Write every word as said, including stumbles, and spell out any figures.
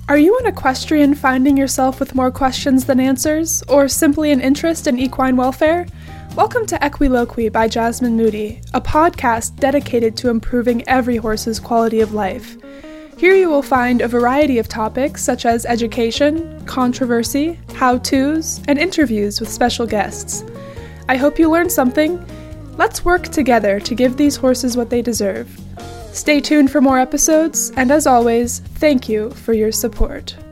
Are you an equestrian finding yourself with more questions than answers, or simply an interest in equine welfare? Welcome to Equiloquy by Jasmine Moody, a podcast dedicated to improving every horse's quality of life. Here you will find a variety of topics such as education, controversy, how-tos, and interviews with special guests. I hope you learned something. Let's work together to give these horses what they deserve. Stay tuned for more episodes, and as always, thank you for your support.